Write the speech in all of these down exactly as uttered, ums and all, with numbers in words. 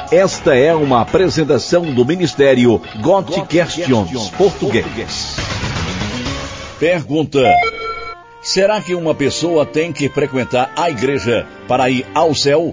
Esta é uma apresentação do Ministério God Questions Português. Pergunta: será que uma pessoa tem que frequentar a igreja para ir ao céu?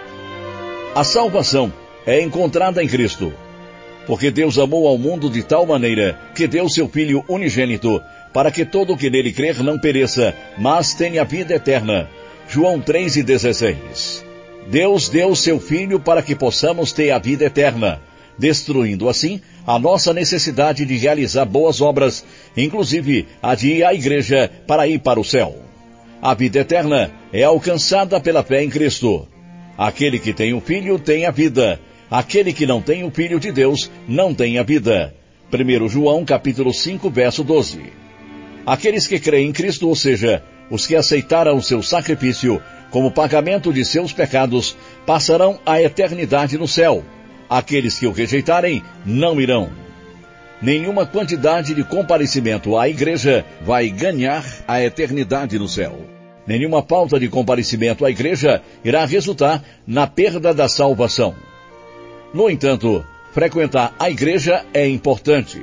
A salvação é encontrada em Cristo, porque Deus amou ao mundo de tal maneira que deu seu Filho unigênito, para que todo o que nele crer não pereça, mas tenha vida eterna. João três e dezesseis. Deus deu seu Filho para que possamos ter a vida eterna, destruindo assim a nossa necessidade de realizar boas obras, inclusive a de ir à igreja para ir para o céu. A vida eterna é alcançada pela fé em Cristo. Aquele que tem o Filho tem a vida. Aquele que não tem o Filho de Deus não tem a vida. primeiro João capítulo cinco, verso doze. Aqueles que creem em Cristo, ou seja, os que aceitaram o seu sacrifício como pagamento de seus pecados, passarão a eternidade no céu. Aqueles que o rejeitarem não irão. Nenhuma quantidade de comparecimento à igreja vai ganhar a eternidade no céu. Nenhuma falta de comparecimento à igreja irá resultar na perda da salvação. No entanto, frequentar a igreja é importante.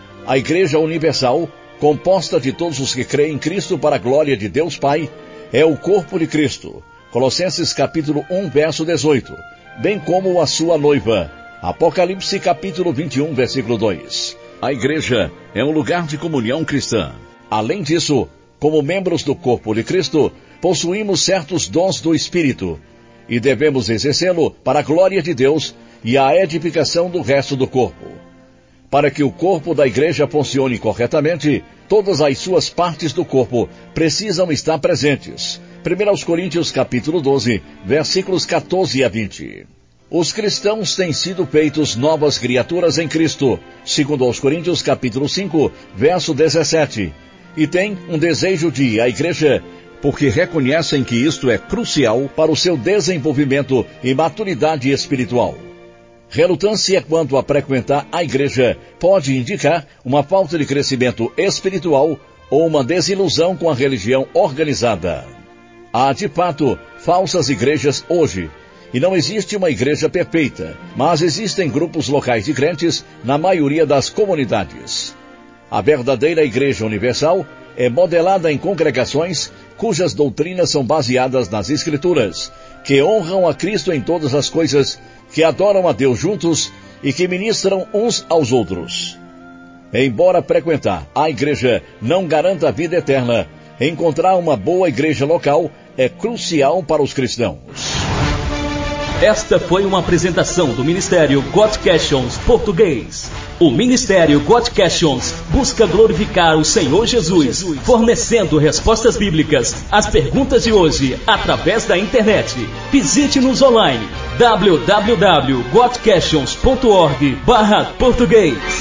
A Igreja Universal, composta de todos os que creem em Cristo para a glória de Deus Pai, é o corpo de Cristo. Colossenses capítulo um, verso dezoito. Bem como a sua noiva. Apocalipse capítulo vinte e um, versículo dois. A igreja é um lugar de comunhão cristã. Além disso, como membros do corpo de Cristo, possuímos certos dons do Espírito e devemos exercê-lo para a glória de Deus e a edificação do resto do corpo. Para que o corpo da igreja funcione corretamente, todas as suas partes do corpo precisam estar presentes. primeiro Coríntios capítulo doze, versículos catorze a vinte. Os cristãos têm sido feitos novas criaturas em Cristo, segundo aos Coríntios capítulo cinco, verso dezessete, e têm um desejo de ir à igreja, porque reconhecem que isto é crucial para o seu desenvolvimento e maturidade espiritual. Relutância quanto a frequentar a igreja pode indicar uma falta de crescimento espiritual ou uma desilusão com a religião organizada. Há, de fato, falsas igrejas hoje, e não existe uma igreja perfeita, mas existem grupos locais de crentes na maioria das comunidades. A verdadeira Igreja Universal é modelada em congregações cujas doutrinas são baseadas nas Escrituras, que honram a Cristo em todas as coisas, que adoram a Deus juntos e que ministram uns aos outros. Embora frequentar a igreja não garanta a vida eterna, encontrar uma boa igreja local é crucial para os cristãos. Esta foi uma apresentação do Ministério God Questions Português. O Ministério God Questions busca glorificar o Senhor Jesus, fornecendo respostas bíblicas às perguntas de hoje através da internet. Visite-nos online w w w ponto god questions ponto org barra português.